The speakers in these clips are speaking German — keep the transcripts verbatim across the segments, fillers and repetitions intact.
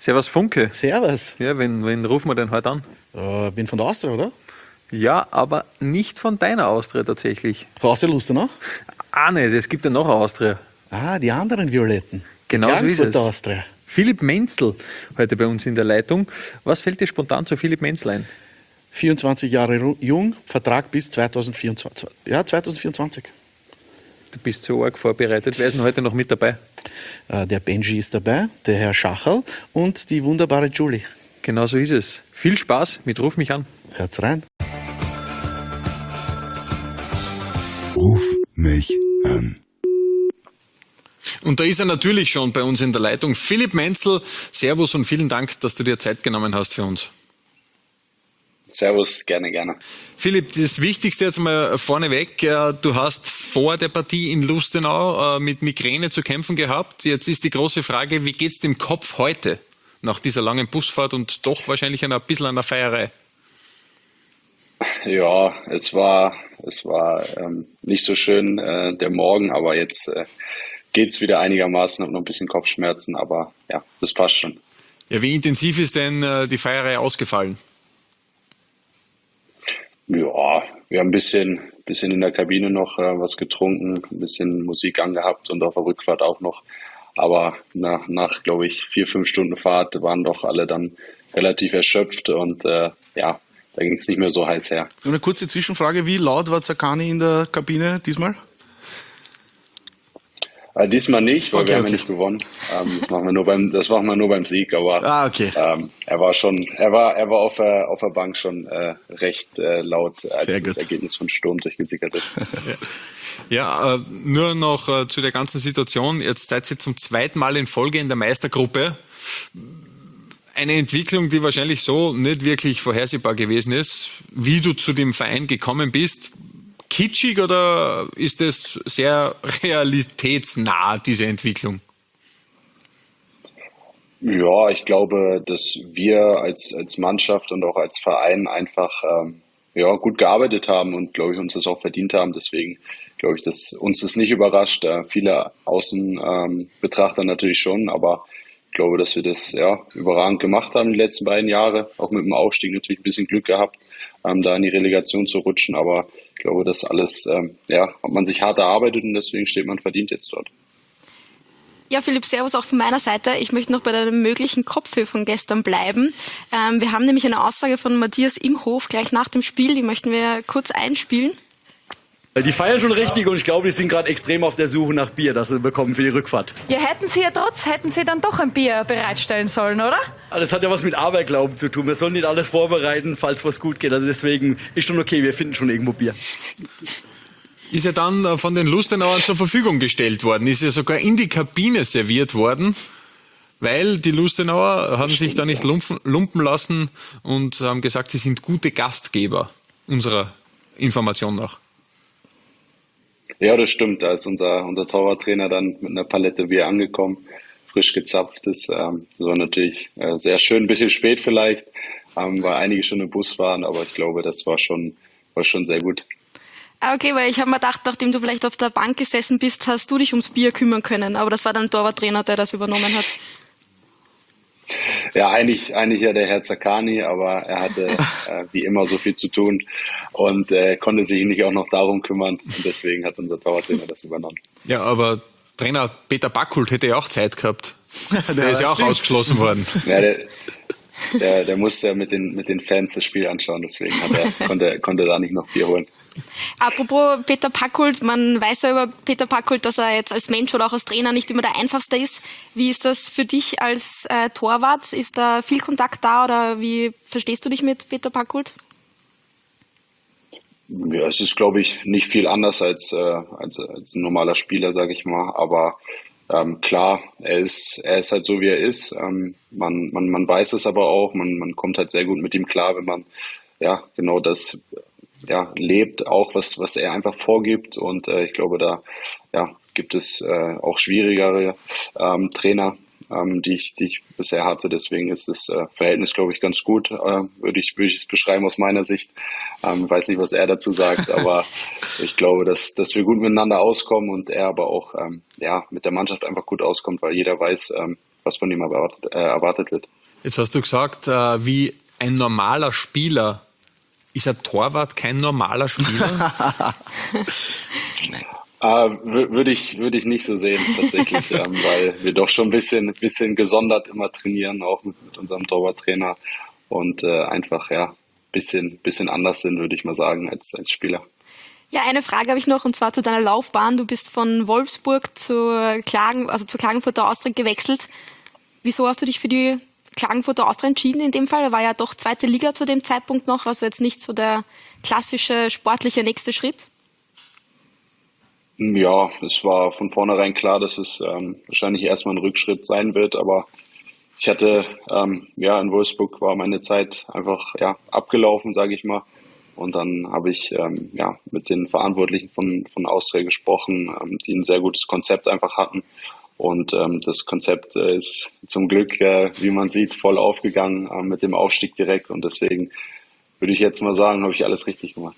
Servus Funke. Servus. Ja, wen, wen rufen wir denn heute an? Äh, bin von der Austria, oder? Ja, aber nicht von deiner Austria tatsächlich. Von Austria Lustenau? Ah, ne, es gibt ja noch eine Austria. Ah, die anderen Violetten. Genau so ist es. Austria. Philipp Menzel heute bei uns in der Leitung. Was fällt dir spontan zu Philipp Menzel ein? vierundzwanzig Jahre jung, Vertrag bis zweitausendvierundzwanzig. Ja, zweitausendvierundzwanzig. Du bist so arg vorbereitet. Wer ist denn heute noch mit dabei? Äh, der Benji ist dabei, der Herr Schacherl und die wunderbare Julie. Genau so ist es. Viel Spaß mit Ruf mich an. Hört's rein. Ruf mich an. Und da ist er natürlich schon bei uns in der Leitung. Philipp Menzel, Servus und vielen Dank, dass du dir Zeit genommen hast für uns. Servus, gerne, gerne. Philipp, das Wichtigste jetzt mal vorneweg. Du hast vor der Partie in Lustenau mit Migräne zu kämpfen gehabt. Jetzt ist die große Frage, wie geht's dem Kopf heute nach dieser langen Busfahrt und doch wahrscheinlich ein bisschen einer Feierei? Ja, es war, es war ähm, nicht so schön äh, der Morgen, aber jetzt äh, geht's wieder einigermaßen. Habe noch ein bisschen Kopfschmerzen, aber ja, das passt schon. Ja, wie intensiv ist denn äh, die Feierei ausgefallen? Ja, wir haben ein bisschen, bisschen in der Kabine noch äh, was getrunken, ein bisschen Musik angehabt und auf der Rückfahrt auch noch. Aber nach, nach glaube ich, vier, fünf Stunden Fahrt waren doch alle dann relativ erschöpft und äh, ja, da ging es nicht mehr so heiß her. Eine kurze Zwischenfrage, wie laut war Zaccani in der Kabine diesmal? Äh, diesmal nicht, weil Okay, wir haben okay. ja nicht gewonnen. Ähm, das machen wir nur beim, das machen wir nur beim Sieg, aber Ah, okay. ähm, er war schon, er war, er war auf der, auf der Bank schon äh, recht äh, laut, als Sehr das gut. Ergebnis von Sturm durchgesickert ist. Ja, äh, nur noch äh, zu der ganzen Situation. Jetzt seid ihr zum zweiten Mal in Folge in der Meistergruppe. Eine Entwicklung, die wahrscheinlich so nicht wirklich vorhersehbar gewesen ist. Wie du zu dem Verein gekommen bist, kitschig oder ist es sehr realitätsnah, diese Entwicklung? Ja, ich glaube, dass wir als, als Mannschaft und auch als Verein einfach ähm, ja, gut gearbeitet haben und, glaube ich, uns das auch verdient haben. Deswegen glaube ich, dass uns das nicht überrascht. Äh, viele Außenbetrachter ähm, natürlich schon, aber ich glaube, dass wir das ja überragend gemacht haben die letzten beiden Jahre. Auch mit dem Aufstieg natürlich ein bisschen Glück gehabt, ähm, da in die Relegation zu rutschen. Aber ich glaube, das alles ähm, ja, hat man sich hart erarbeitet und deswegen steht man verdient jetzt dort. Ja, Philipp, servus auch von meiner Seite. Ich möchte noch bei deinem möglichen Kopfweh von gestern bleiben. Ähm, wir haben nämlich eine Aussage von Matthias Imhof gleich nach dem Spiel, die möchten wir kurz einspielen. Die feiern schon richtig und ich glaube, die sind gerade extrem auf der Suche nach Bier, das sie bekommen für die Rückfahrt. Ja, hätten Sie ja trotz, hätten Sie dann doch ein Bier bereitstellen sollen, oder? Aber das hat ja was mit Aberglauben zu tun. Wir sollen nicht alles vorbereiten, falls was gut geht. Also deswegen ist schon okay, wir finden schon irgendwo Bier. Ist ja dann äh, von den Lustenauern zur Verfügung gestellt worden, ist ja sogar in die Kabine serviert worden, weil die Lustenauer haben sich da nicht lumpen, lumpen lassen und haben gesagt, sie sind gute Gastgeber, unserer Information nach. Ja, das stimmt. Da ist unser, unser Torwarttrainer dann mit einer Palette Bier angekommen, frisch gezapftes. Ähm, das war natürlich äh, sehr schön, ein bisschen spät vielleicht, ähm, weil einige schon im Bus waren, aber ich glaube, das war schon, war schon sehr gut. Ah, okay, weil ich habe mir gedacht, nachdem du vielleicht auf der Bank gesessen bist, hast du dich ums Bier kümmern können. Aber das war dann der Torwarttrainer, der das übernommen hat. Ja, eigentlich, eigentlich ja der Herr Zaccani, aber er hatte äh, wie immer so viel zu tun und äh, konnte sich nicht auch noch darum kümmern und deswegen hat unser Torwarttrainer das übernommen. Ja, aber Trainer Peter Backhult hätte ja auch Zeit gehabt. Der ist ja auch ausgeschlossen worden. Ja, der, der, der musste ja mit den, mit den Fans das Spiel anschauen, deswegen hat er, konnte, konnte da nicht noch Bier holen. Apropos Peter Backhult, man weiß ja über Peter Backhult, dass er jetzt als Mensch oder auch als Trainer nicht immer der einfachste ist. Wie ist das für dich als äh, Torwart? Ist da viel Kontakt da oder wie verstehst du dich mit Peter Backhult? Ja, es ist, glaube ich, nicht viel anders als, äh, als, als ein normaler Spieler, sage ich mal. Aber ähm, klar, er ist, er ist halt so, wie er ist. Ähm, man, man, man weiß es aber auch. Man, man kommt halt sehr gut mit ihm klar, wenn man ja genau das ja, lebt, auch was, was er einfach vorgibt. Und äh, ich glaube, da ja, gibt es äh, auch schwierigere ähm, Trainer, ähm, die, ich, die ich bisher hatte. Deswegen ist das äh, Verhältnis, glaube ich, ganz gut, äh, würde ich, würde ich es beschreiben aus meiner Sicht. Ähm, weiß nicht, was er dazu sagt, aber ich glaube, dass, dass wir gut miteinander auskommen und er aber auch ähm, ja, mit der Mannschaft einfach gut auskommt, weil jeder weiß, ähm, was von ihm erwartet, äh, erwartet wird. Jetzt hast du gesagt, äh, wie ein normaler Spieler. Ist ein Torwart kein normaler Spieler? Äh, würde ich, würde ich nicht so sehen, tatsächlich, ähm, weil wir doch schon ein bisschen, bisschen gesondert immer trainieren, auch mit, mit unserem Torwarttrainer und äh, einfach, ja, bisschen, bisschen anders sind, würde ich mal sagen, als, als Spieler. Ja, eine Frage habe ich noch, und zwar zu deiner Laufbahn. Du bist von Wolfsburg zur Klagen, also zur Klagenfurter Austria gewechselt. Wieso hast du dich für die Klagenfurter Austria entschieden in dem Fall? Er war ja doch zweite Liga zu dem Zeitpunkt noch, also jetzt nicht so der klassische sportliche nächste Schritt. Ja, es war von vornherein klar, dass es ähm, wahrscheinlich erstmal ein Rückschritt sein wird, aber ich hatte, ähm, ja, in Wolfsburg war meine Zeit einfach, ja, abgelaufen, sage ich mal. Und dann habe ich, ähm, ja, mit den Verantwortlichen von, von Austria gesprochen, ähm, die ein sehr gutes Konzept einfach hatten. Und ähm, das Konzept äh, ist zum Glück, äh, wie man sieht, voll aufgegangen äh, mit dem Aufstieg direkt. Und deswegen würde ich jetzt mal sagen, habe ich alles richtig gemacht.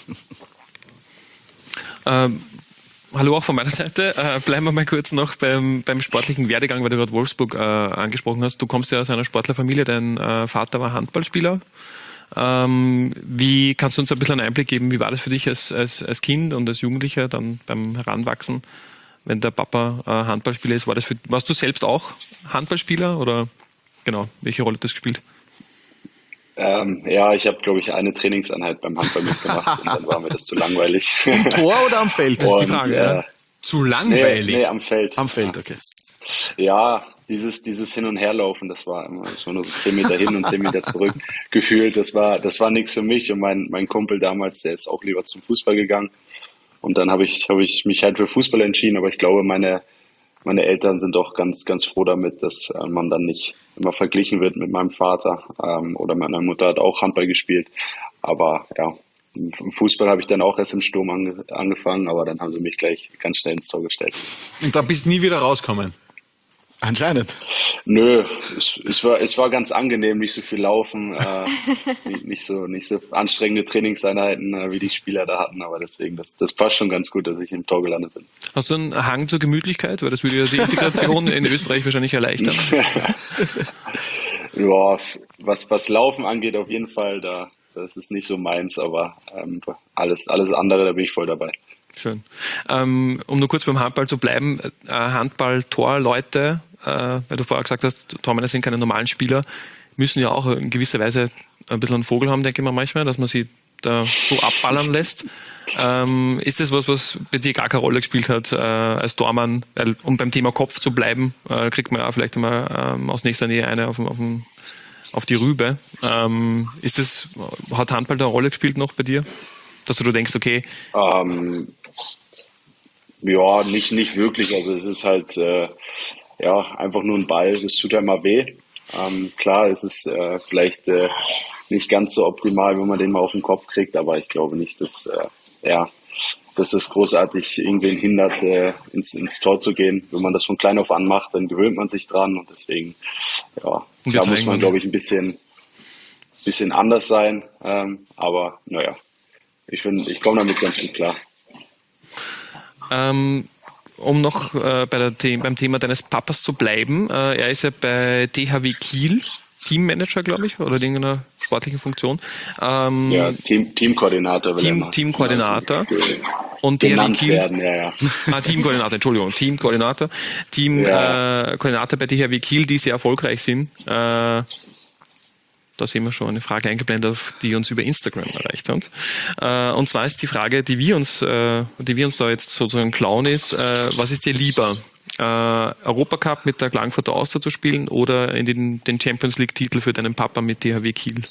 ähm, hallo auch von meiner Seite. Äh, bleiben wir mal kurz noch beim, beim sportlichen Werdegang, weil du gerade Wolfsburg äh, angesprochen hast. Du kommst ja aus einer Sportlerfamilie, dein äh, Vater war Handballspieler. Ähm, wie kannst du uns ein bisschen einen Einblick geben, wie war das für dich als, als, als Kind und als Jugendlicher dann beim Heranwachsen, wenn der Papa äh, Handballspieler ist? War das für, warst du selbst auch Handballspieler oder genau, welche Rolle hat das gespielt? Ähm, ja, ich habe, glaube ich, eine Trainingseinheit beim Handball mitgemacht und dann war mir das zu langweilig. Im Tor oder am Feld? Das ist die Und, Frage. äh, Ja. Zu langweilig? Nee, nee, am Feld. Am Feld, okay. Ja, dieses, dieses Hin- und Herlaufen, das war immer, das war nur so zehn Meter hin und zehn Meter zurück gefühlt. Das war, das war nichts für mich. Und mein, mein Kumpel damals, der ist auch lieber zum Fußball gegangen. Und dann habe ich, habe ich mich halt für Fußball entschieden. Aber ich glaube, meine, meine Eltern sind doch ganz, ganz froh damit, dass äh, man dann nicht immer verglichen wird mit meinem Vater. Ähm, oder meine Mutter hat auch Handball gespielt. Aber ja, im Fußball habe ich dann auch erst im Sturm ange, angefangen. Aber dann haben sie mich gleich ganz schnell ins Tor gestellt. Und da bist du nie wieder rausgekommen? Anscheinend. Nö, es, es, war, es war ganz angenehm, nicht so viel laufen, äh, nicht, nicht, so, nicht so anstrengende Trainingseinheiten, äh, wie die Spieler da hatten, aber deswegen, das, das passt schon ganz gut, dass ich im Tor gelandet bin. Hast du einen Hang zur Gemütlichkeit? Weil das würde ja die Integration in Österreich wahrscheinlich erleichtern. Ja, was, was Laufen angeht, auf jeden Fall, da, das ist nicht so meins, aber ähm, alles, alles andere, da bin ich voll dabei. Schön. Ähm, um nur kurz beim Handball zu bleiben, äh, Handball-Tor-Leute, äh, weil du vorher gesagt hast, Tormänner sind keine normalen Spieler, müssen ja auch in gewisser Weise ein bisschen einen Vogel haben, denke ich mal manchmal, dass man sie da so abballern lässt. Ähm, ist das was, was bei dir gar keine Rolle gespielt hat äh, als Tormann? Weil, um beim Thema Kopf zu bleiben, äh, kriegt man ja vielleicht mal ähm, aus nächster Nähe eine auf, auf, auf die Rübe. Ähm, ist das, hat Handball da eine Rolle gespielt noch bei dir? Dass du denkst, okay. Ähm, ja, nicht, nicht wirklich. Also es ist halt äh, ja einfach nur ein Ball, das tut ja immer weh. Ähm, klar, es ist äh, vielleicht äh, nicht ganz so optimal, wenn man den mal auf den Kopf kriegt, aber ich glaube nicht, dass, äh, ja, dass das großartig irgendwen hindert, äh, ins, ins Tor zu gehen. Wenn man das von klein auf an macht, dann gewöhnt man sich dran und deswegen, ja, Und da jetzt muss man, eigentlich- glaube ich, ein bisschen, bisschen anders sein. Ähm, aber naja, ich finde, ich komme damit ganz gut klar. Ähm, um noch äh, bei der The- beim Thema deines Papas zu bleiben, äh, er ist ja bei T H W Kiel Teammanager, glaube ich, oder in irgendeiner sportlichen Funktion. Ähm, Ja, Team, Teamkoordinator will Team- er mal Teamkoordinator. Und T H W genannt Kiel, werden, ja, ja. ah, Teamkoordinator, Entschuldigung, Teamkoordinator, Teamkoordinator Ja. äh, Koordinator bei T H W Kiel, die sehr erfolgreich sind. Äh, Da sehen wir schon eine Frage eingeblendet, die uns über Instagram erreicht hat. Äh, und zwar ist die Frage, die wir uns, äh, die wir uns da jetzt sozusagen klauen, ist, äh, was ist dir lieber? Äh, Europacup mit der Klagenfurter Austria zu spielen oder in den, den Champions League Titel für deinen Papa mit T H W Kiel?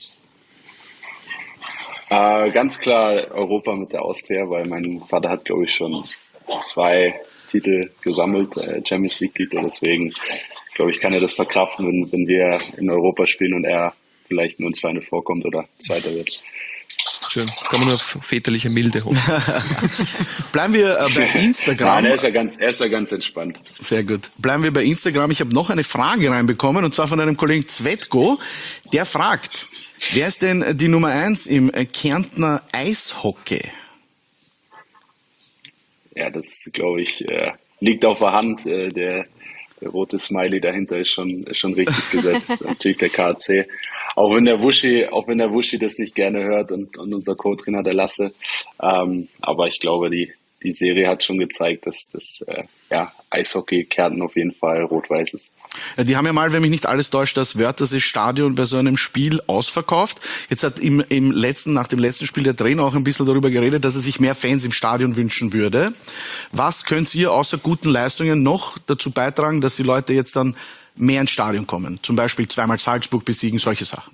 Äh, ganz klar Europa mit der Austria, weil mein Vater hat, glaube ich, schon zwei Titel gesammelt, äh, Champions League Titel, deswegen glaube ich, kann er das verkraften, wenn, wenn wir in Europa spielen und er vielleicht nur ins Final vorkommt oder Zweiter wird. Schön. Kann man nur auf väterliche Milde hoffen. Bleiben wir äh, bei Instagram. Nein, er ist ja ganz, er ist ja ganz entspannt. Sehr gut. Bleiben wir bei Instagram. Ich habe noch eine Frage reinbekommen, und zwar von einem Kollegen Zvetko. Der fragt, wer ist denn die Nummer eins im äh, Kärntner Eishockey? Ja, das, glaube ich, äh, liegt auf der Hand. Äh, der der rote Smiley dahinter ist schon, ist schon richtig gesetzt. Natürlich der K C. Auch wenn der Wuschi, auch wenn der Wuschi das nicht gerne hört und, und unser Co-Trainer der Lasse. Ähm, aber ich glaube, die, die Serie hat schon gezeigt, dass das äh, ja, Eishockey Kärnten auf jeden Fall rot-weiß ist. Ja, die haben ja mal, wenn mich nicht alles täuscht, das Wörthersee Stadion bei so einem Spiel ausverkauft. Jetzt hat im, im letzten, nach dem letzten Spiel der Trainer auch ein bisschen darüber geredet, dass er sich mehr Fans im Stadion wünschen würde. Was könnt ihr außer guten Leistungen noch dazu beitragen, dass die Leute jetzt dann mehr ins Stadion kommen? Zum Beispiel zweimal Salzburg besiegen, solche Sachen.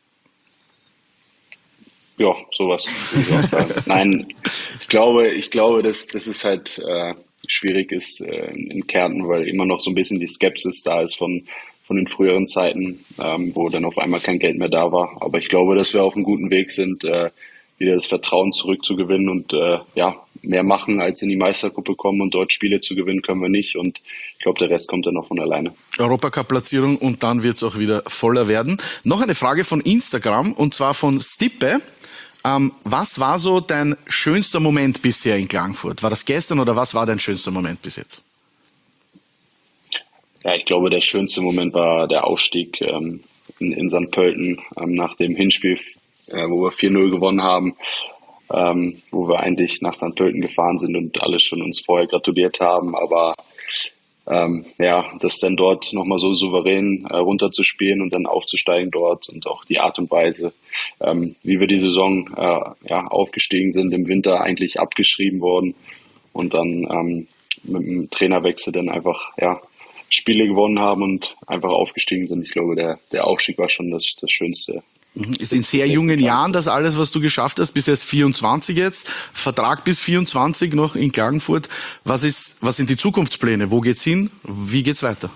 Ja, sowas würde ich auch sagen. Nein, ich glaube, ich glaube, dass, dass es halt äh, schwierig ist äh, in Kärnten, weil immer noch so ein bisschen die Skepsis da ist von, von den früheren Zeiten, ähm, wo dann auf einmal kein Geld mehr da war. Aber ich glaube, dass wir auf einem guten Weg sind, äh, wieder das Vertrauen zurückzugewinnen und äh, ja, mehr machen, als in die Meistergruppe kommen und dort Spiele zu gewinnen, können wir nicht. Und ich glaube, der Rest kommt dann noch von alleine. Europacup-Platzierung und dann wird es auch wieder voller werden. Noch eine Frage von Instagram und zwar von Stippe. Ähm, was war so dein schönster Moment bisher in Klagenfurt? War das gestern oder was war dein schönster Moment bis jetzt? Ja, ich glaube, der schönste Moment war der Aufstieg ähm, in, in Sankt Pölten ähm, nach dem Hinspiel, äh, wo wir vier null gewonnen haben, ähm, wo wir eigentlich nach Sankt Pölten gefahren sind und alle schon uns vorher gratuliert haben. Aber ähm, ja, das dann dort nochmal so souverän äh, runterzuspielen und dann aufzusteigen dort und auch die Art und Weise, ähm, wie wir die Saison äh, ja, aufgestiegen sind, im Winter eigentlich abgeschrieben worden und dann ähm, mit dem Trainerwechsel dann einfach ja, Spiele gewonnen haben und einfach aufgestiegen sind. Ich glaube, der, der Aufstieg war schon das, das Schönste. Ist in sehr jungen Jahren das alles, was du geschafft hast, bis jetzt vierundzwanzig jetzt, Vertrag bis vierundzwanzig noch in Klagenfurt. Was ist, was sind die Zukunftspläne? Wo geht's hin? Wie geht's weiter?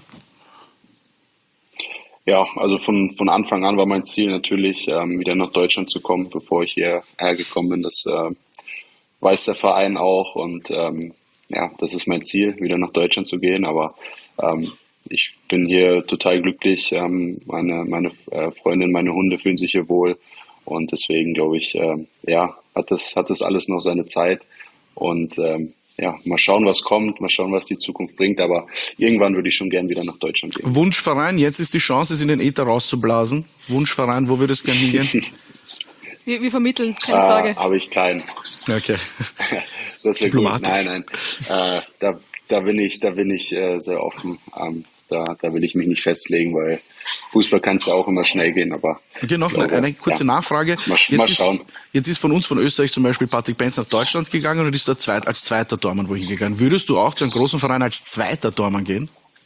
Ja, also von, von Anfang an war mein Ziel natürlich, ähm, wieder nach Deutschland zu kommen, bevor ich hierher gekommen bin. Das äh, weiß der Verein auch und ähm, ja, das ist mein Ziel, wieder nach Deutschland zu gehen, aber ähm, ich bin hier total glücklich. Ähm, meine meine äh, Freundin, meine Hunde fühlen sich hier wohl und deswegen glaube ich, äh, ja, hat das hat das alles noch seine Zeit und ähm, ja, mal schauen, was kommt, mal schauen, was die Zukunft bringt, aber irgendwann würde ich schon gern wieder nach Deutschland gehen. Wunschverein, jetzt ist die Chance, es in den Äther rauszublasen. Wunschverein, wo würdest du gerne hingehen? Wir, wir vermitteln, keine Sorge. Äh, habe ich keinen. Okay. Das wäre gut. Nein, nein. Äh, da, da bin ich, da bin ich äh, sehr offen. Ähm, da, da will ich mich nicht festlegen, weil Fußball kann es ja auch immer schnell gehen. Aber okay, noch glaube, eine kurze ja. Nachfrage. Mal, jetzt, mal ist, schauen. Jetzt ist von uns, von Österreich zum Beispiel Patrick Benz nach Deutschland gegangen und ist dort zweit, als zweiter Tormann wohin gegangen. Würdest du auch zu einem großen Verein als zweiter Tormann gehen?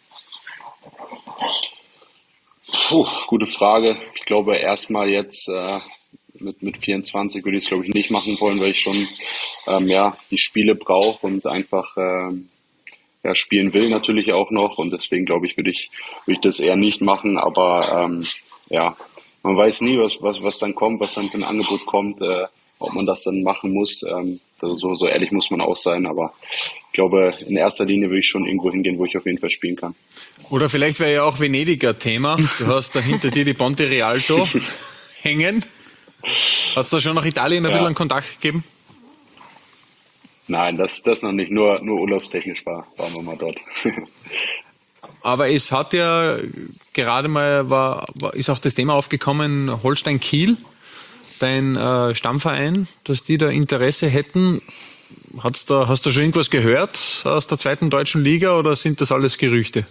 Puh, gute Frage. Ich glaube erstmal jetzt äh, mit, mit vierundzwanzig würde ich es glaube ich nicht machen wollen, weil ich schon ähm, ja, die Spiele brauche und einfach ähm, ja, spielen will natürlich auch noch und deswegen glaube ich, würde ich, würde ich das eher nicht machen, aber ähm, ja, man weiß nie, was, was, was dann kommt, was dann für ein Angebot kommt, äh, ob man das dann machen muss, ähm, so, so ehrlich muss man auch sein, aber ich glaube, in erster Linie würde ich schon irgendwo hingehen, wo ich auf jeden Fall spielen kann. Oder vielleicht wäre ja auch Venedig ein Thema, du hast da hinter dir die Ponte Rialto hängen, hast du da schon nach Italien ein ja. bisschen Kontakt gegeben? Nein, das, das noch nicht, nur, nur urlaubstechnisch war, waren wir mal dort. Aber es hat ja gerade mal, war, war, ist auch das Thema aufgekommen, Holstein Kiel, dein äh, Stammverein, dass die da Interesse hätten. Hat's da, hast du schon irgendwas gehört aus der zweiten deutschen Liga oder sind das alles Gerüchte?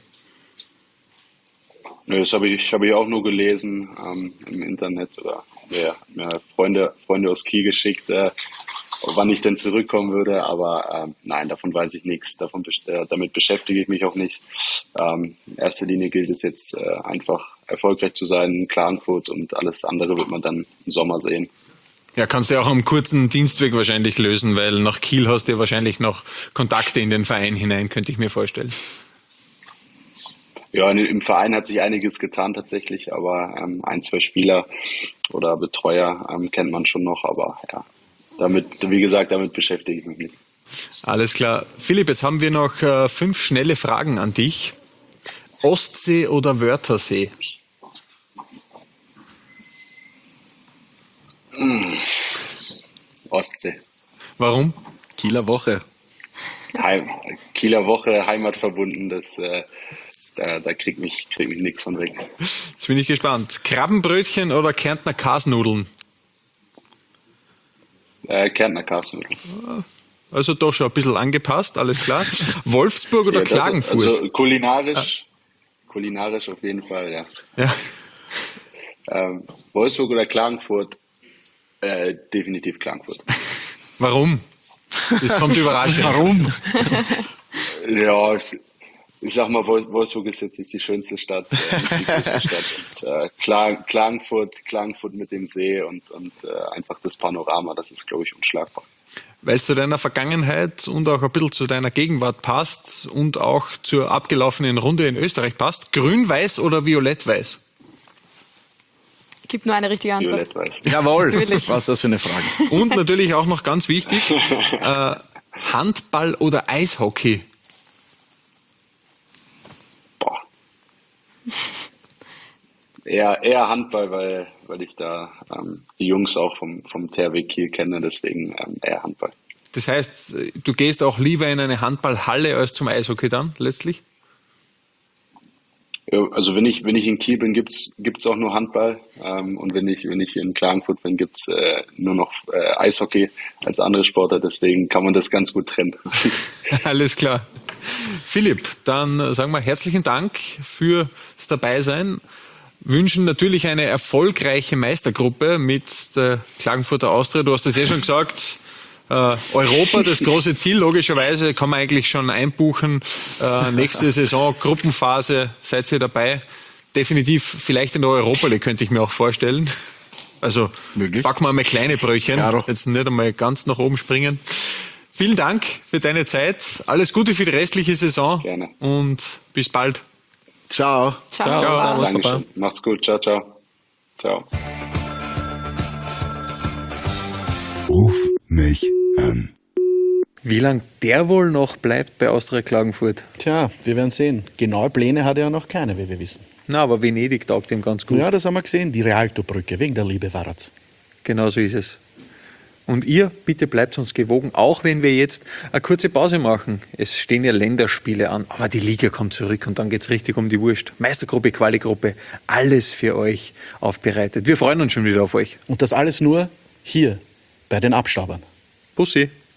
Nö, das habe ich, hab ich auch nur gelesen ähm, im Internet oder ja, mir Freunde, Freunde aus Kiel geschickt, äh, wann ich denn zurückkommen würde, aber ähm, nein, davon weiß ich nichts, davon, äh, damit beschäftige ich mich auch nicht. Ähm, in erster Linie gilt es jetzt äh, einfach erfolgreich zu sein in Klagenfurt und alles andere wird man dann im Sommer sehen. Ja, kannst du ja auch am kurzen Dienstweg wahrscheinlich lösen, weil nach Kiel hast du ja wahrscheinlich noch Kontakte in den Verein hinein, könnte ich mir vorstellen. Ja, im Verein hat sich einiges getan tatsächlich, aber ähm, ein, zwei Spieler oder Betreuer ähm, kennt man schon noch, aber ja, damit, wie gesagt, damit beschäftige ich mich nicht. Alles klar. Philipp, jetzt haben wir noch äh, fünf schnelle Fragen an dich. Ostsee oder Wörthersee? Mmh. Ostsee. Warum? Kieler Woche. Heim, Kieler Woche, heimatverbunden, das, äh, da, da kriegt mich, krieg mich nichts von weg. Jetzt bin ich gespannt. Krabbenbrötchen oder Kärntner Kasnudeln? Äh, Kärntner Kasnudeln. Also doch schon ein bisschen angepasst, alles klar. Wolfsburg oder Ja, das- Klagenfurt? Also kulinarisch, kulinarisch auf jeden Fall, ja. Ja. Ähm, Wolfsburg oder Klagenfurt? Äh, definitiv Klagenfurt. Warum? Das kommt überraschend. Warum? Ja, es- ich sag mal, Wol- Wolfsburg ist jetzt nicht die schönste Stadt, äh, nicht die größte Stadt. Und, äh, Kla- Klagenfurt, Klagenfurt mit dem See und, und äh, einfach das Panorama, das ist, glaube ich, unschlagbar. Weil es zu deiner Vergangenheit und auch ein bisschen zu deiner Gegenwart passt und auch zur abgelaufenen Runde in Österreich passt. Grün-Weiß oder Violett-Weiß? Gibt nur eine richtige Antwort. Violett-Weiß. Jawohl. Natürlich. Was ist das für eine Frage? Und natürlich auch noch ganz wichtig, äh, Handball oder Eishockey? Boah. Eher, eher Handball, weil, weil ich da ähm, die Jungs auch vom, vom T H W Kiel kenne, deswegen ähm, eher Handball. Das heißt, du gehst auch lieber in eine Handballhalle als zum Eishockey dann, letztlich? Ja, also wenn ich, wenn ich in Kiel bin, gibt's gibt's auch nur Handball. Ähm, und wenn ich, wenn ich in Klagenfurt bin, gibt's äh, nur noch äh, Eishockey als andere Sportler. Deswegen kann man das ganz gut trennen. Alles klar. Philipp, dann sagen wir herzlichen Dank fürs Dabeisein. Wünschen natürlich eine erfolgreiche Meistergruppe mit der Klagenfurter Austria. Du hast es ja schon gesagt, äh, Europa, das große Ziel, logischerweise kann man eigentlich schon einbuchen. Äh, nächste Saison, Gruppenphase, seid ihr dabei? Definitiv vielleicht in der Europa League, könnte ich mir auch vorstellen. Also Möglich. packen wir mal kleine Brötchen, Klaro. jetzt nicht einmal ganz nach oben springen. Vielen Dank für deine Zeit. Alles Gute für die restliche Saison. Gerne. Und bis bald. Ciao. Ciao. Ciao. Ciao. Servus, Dankeschön. Papa. Macht's gut. Ciao, ciao. Ciao. Ruf mich an. Wie lang der wohl noch bleibt bei Austria Klagenfurt? Tja, wir werden sehen. Genaue Pläne hat er ja noch keine, wie wir wissen. Na, aber Venedig taugt ihm ganz gut. Ja, das haben wir gesehen. Die Rialto-Brücke, wegen der Liebe war's. Genau so ist es. Und ihr, bitte bleibt uns gewogen, auch wenn wir jetzt eine kurze Pause machen. Es stehen ja Länderspiele an, aber die Liga kommt zurück und dann geht's richtig um die Wurst. Meistergruppe, Quali-Gruppe, alles für euch aufbereitet. Wir freuen uns schon wieder auf euch. Und das alles nur hier bei den Abstaubern. Bussi.